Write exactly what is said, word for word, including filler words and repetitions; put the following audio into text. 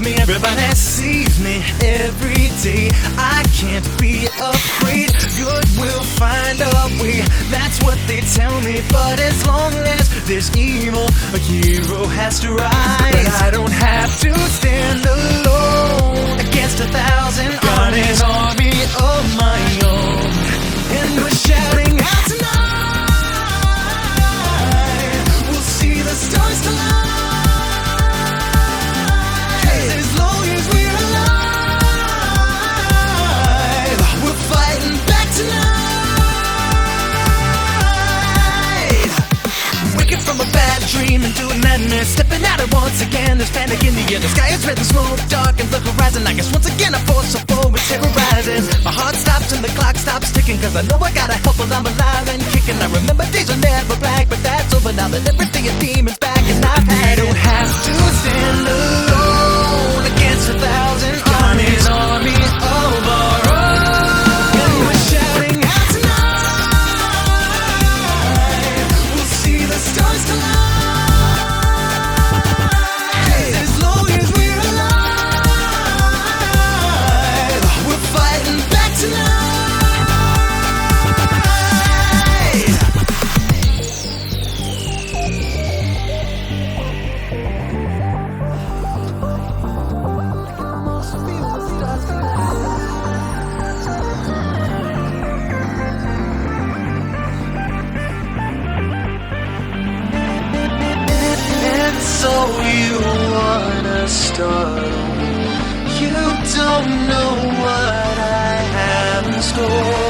me, everybody sees me every day. I can't be afraid, good will find a way. That's what they tell me, but as long as there's evil, a hero has to rise. But I don't have to stand alone against a thousand got armies, an army of my own. And we're shouting out tonight, we'll see the stars collide. Dream into a madness, stepping out it once again. There's panic in the air, the sky is red and smoke, dark and the horizon. I guess once again a force of foe is terrorizing. My heart stops and the clock stops ticking, cause I know I gotta help while I'm alive and kicking. I remember days are never black, but that's over now that everything is demons back. And I've had I don't have to stand alone against a thousand armies, army of our own. And we're shouting out tonight, we'll see the stars collide. So you wanna start? You don't know what I have in store.